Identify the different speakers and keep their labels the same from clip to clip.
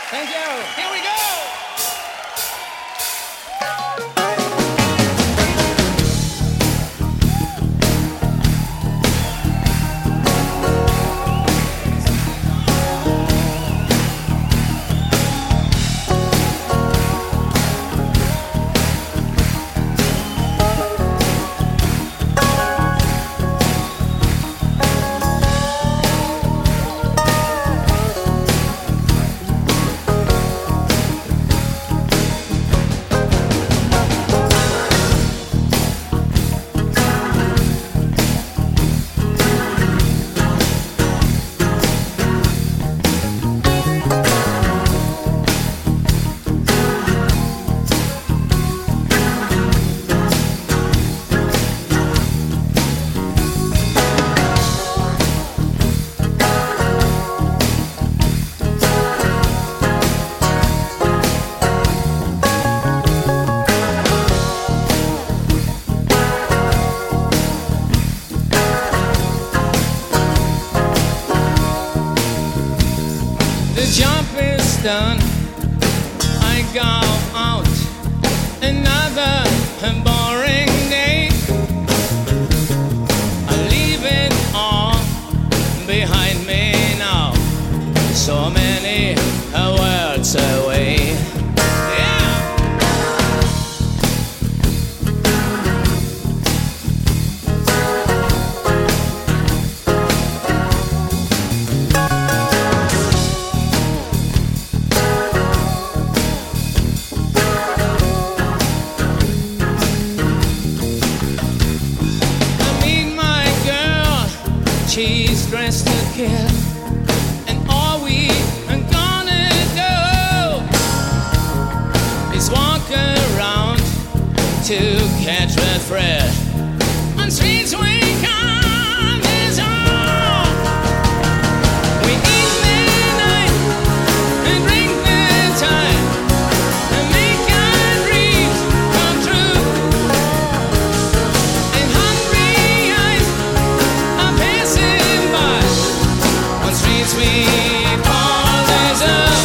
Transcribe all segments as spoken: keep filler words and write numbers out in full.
Speaker 1: Thank you. Here we go. The jump is done. I go out. Another boring day. I leave it all behind me now. So many worlds away. Yeah. She's dressed to kill, and all we are gonna do is walk around to catch red thread on streets we come is all. We eat midnight and drink the time and make our dreams come true. And hungry eyes are passing by on streets we call desert.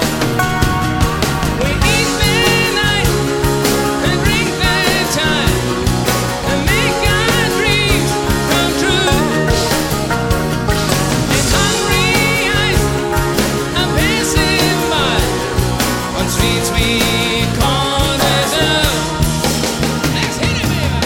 Speaker 1: We eat midnight and drink the time and make our dreams come true. And hungry eyes are passing by on streets we call desert. Let's hit it, baby.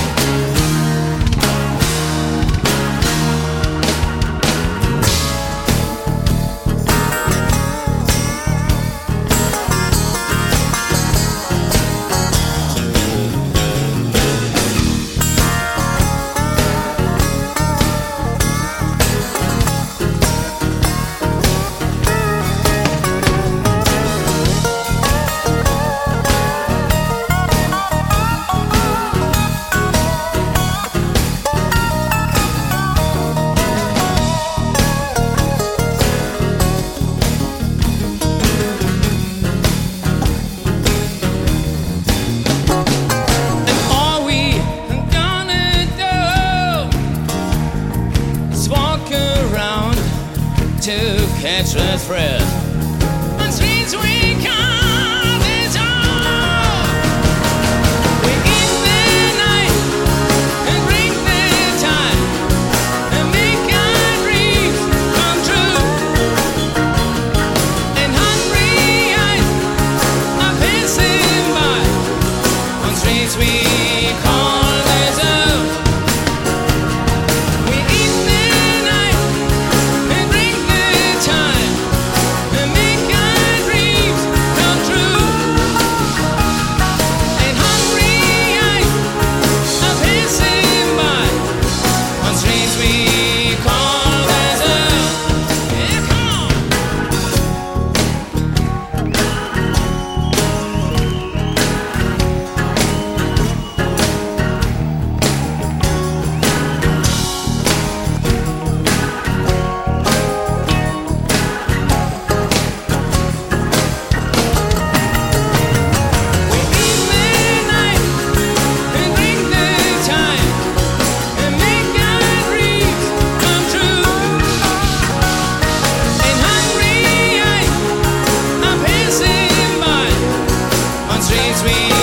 Speaker 1: And all we are gonna do is walk around to catch the thread on streets we come is all. We eat midnight and drink the time and make our dreams come true. And hungry eyes are passing by on streets we call desert. We eat midnight and drink the time sweet